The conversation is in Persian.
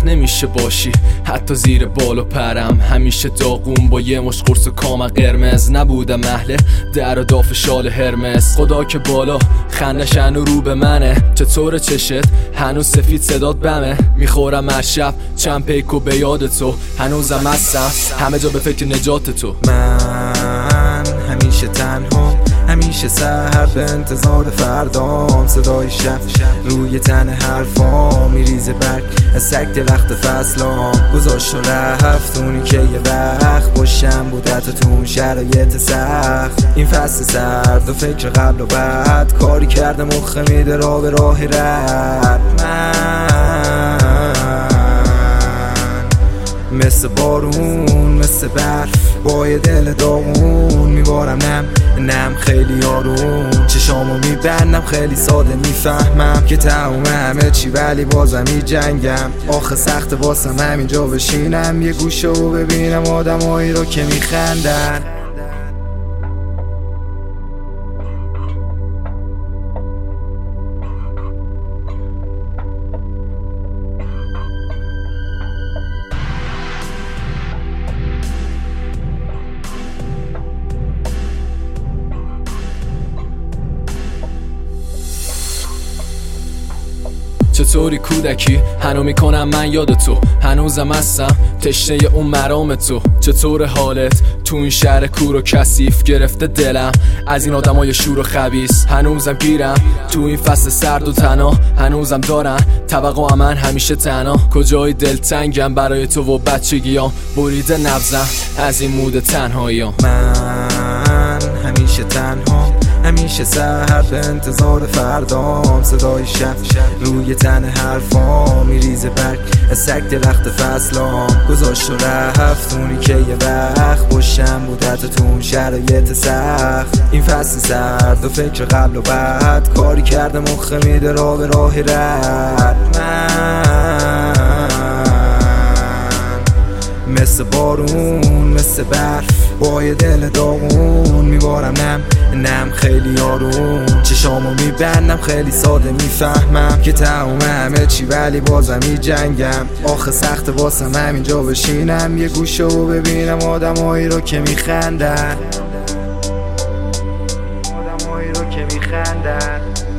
نمیشه باشی حتی زیر بال و پرم. همیشه داغون با یه مشت قرص و کام قرمز. نبودم اهل در و داف شال هرمس. خدا که بالا خندش هنو رو به منه. چطور چشت هنوز سفید صدات بمه. میخورم هر شب چند پیکو به یاد تو. هنوزم هستم همه جا به فکر نجات تو. من همیشه تنها، همیشه سحر به انتظار فردام. صدای شب روی تن حرفام میریزه برگ از سگ درخت فصلام. گذاشت و رفت اونی که یه وقت باشم بود حتی تو اون شرایط سخت. این فصل سرد و فکر قبل و بعد کاری کرده مخه میده را به راه رد. من مثل بارون مثل برف با یه دل داغون میبارم نم خیلی آروم. چشامو میبندم خیلی ساده میفهمم که تموم همه چی ولی بازم میجنگم. آخه سخت واسم همینجا بشینم یه گوشه و ببینم آدمایی رو که میخندن. چطوری کودکی هنو میکنم من یاد تو. هنوزم هستم تشنه اون مرام تو. چطور حالت تو این شهر کور و کثیف؟ گرفته دلم از این آدمای شور و خبیث. هنوزم گیرم تو این فصل سرد و تنها. هنوزم دارن توقع من همیشه تنها. کجای دلتنگم برای تو و بچگیام. بریده نبضم از این مود تنهاییام. من همیشه تنها، همیشه سحر به انتظار فردام. صدای شب روی تن حرفام میریزه برگ از سگ درخت فصلام. گذاشت و رفت اونی که یه وقت باشم بود حتی تو اون شرایط سخت. این فصل سرد و فکر قبل و بعد کاری کرده مخه میده را به راه رد. من مثل بارون مثل برف با یه دل داغون میبارم نم خیلی آروم. چشامو میبندم خیلی ساده میفهمم که تموم همه چی ولی بازم میجنگم. آخه سخت واسم همینجا بشینم یه گوشه و ببینم آدمایی رو که میخندن. آدمایی رو که میخندن.